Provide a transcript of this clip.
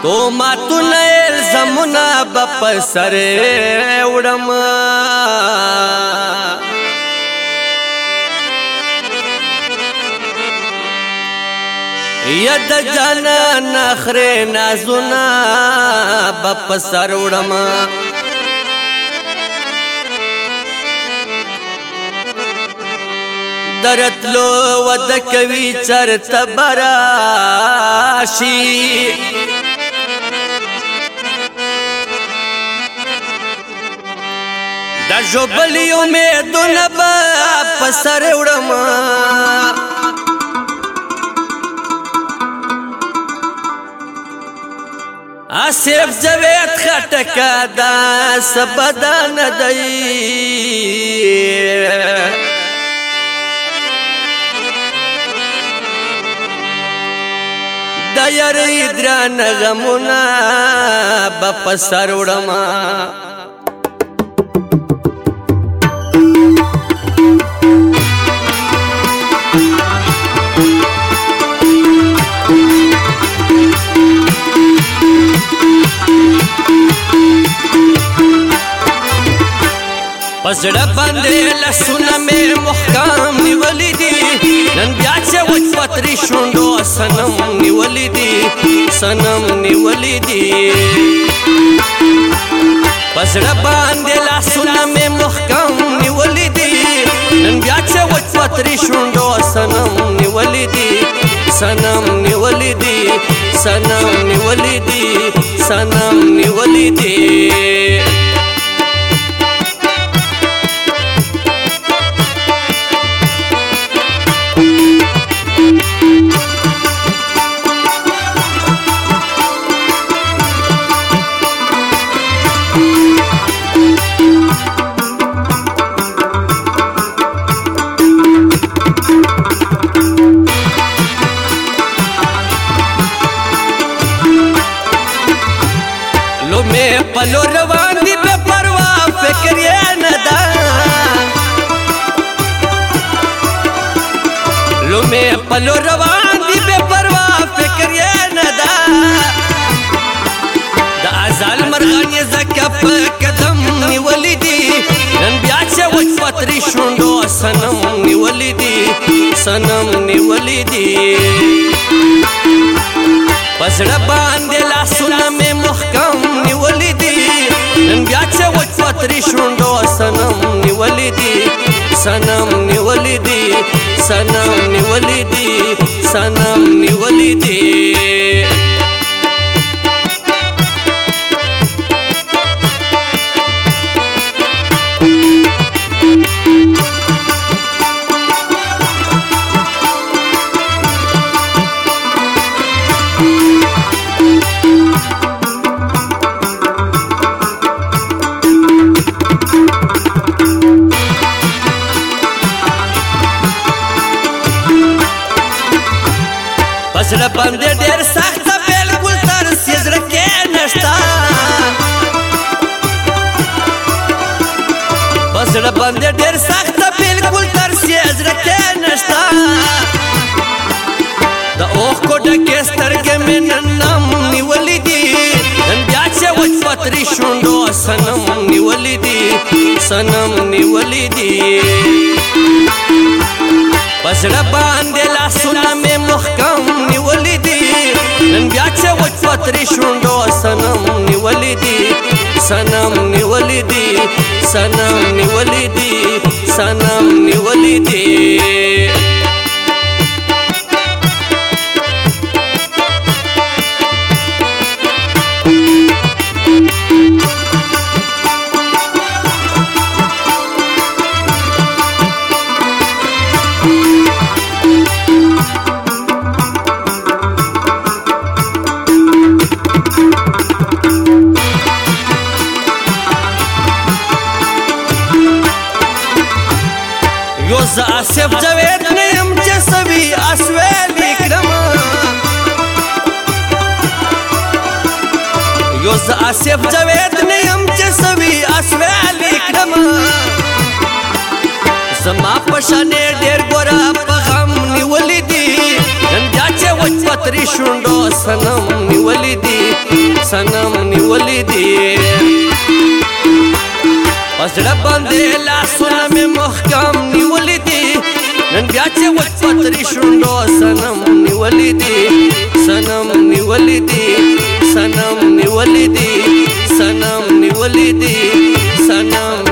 تو ماتونه الزمونه بپ سره وړم ید جانا نخره نازونه بپ سر وړم درتلو ود کوي چرته براشي دا جوبلی امیدونه په سر وړم آصف جاوید خټکا دا سبدان دی دا یری دران غمونه بپ سر وړم پسړه باندې لسونه مې محکم نیولې دي نن بیا چې وچ پتري شونډو سنم نیولې دي سنم نیولې دي پسړه باندې لسونه مې محکم نیولې دي نن بیا چې وچ پتري شونډو سنم نیولې دي سنم نیولې دي سنم نیولې دي سنم نیولې دي پلو روان دی بے پروا فکر یہ ندا لو میں پلو روان دی بے پروا فکر یہ ندا دا ازال مرغانی زکپ قدم نیولی دی نن بیا چه وچ پتری شونڈو سنم نیولی دی سنم نیولی دی پسړه باندې لاسونه مې محکم نیولې دي نن بیا چې وچ پتري شونډو سنم نیولې دي سنم نیولې دي سنم نیولې دي سنم نیولې دي پسړه باندې ډېر سخت بالکل تر سیزره کې نشتا پسړه باندې ډېر سخت بالکل تر سیزره کې نشتا د اوخ کوټه کې سترګې مې ننم نیولې دي نن بیا چې وچ پتري شونډو سنم نیولې دي سنم نیولې دي پسړه باندې لاسونه مې محکم نیولې دي نن بیا چې وچ پتري شونډو سنم نیولې دي سنم نیولې دي سنم نیولې دي سنم نیولې دي ز آصف جاوید نیم چې سوي اسویل کړم یو ز آصف جاوید نیم چې سوي اسویل کړم زما پښانه ډېر ګورا په غم نیولې دي نن بیا چې وچ پتري شونډو سنم نیولې دي سنم نیولی دی پزړه باندې لاسونه مې محکم نیولی دی نن بیا چې وچ پتري شونډو سنم نیولی دی سنم نیولی دی سنم نیولی دی سنم نیولی دی سنم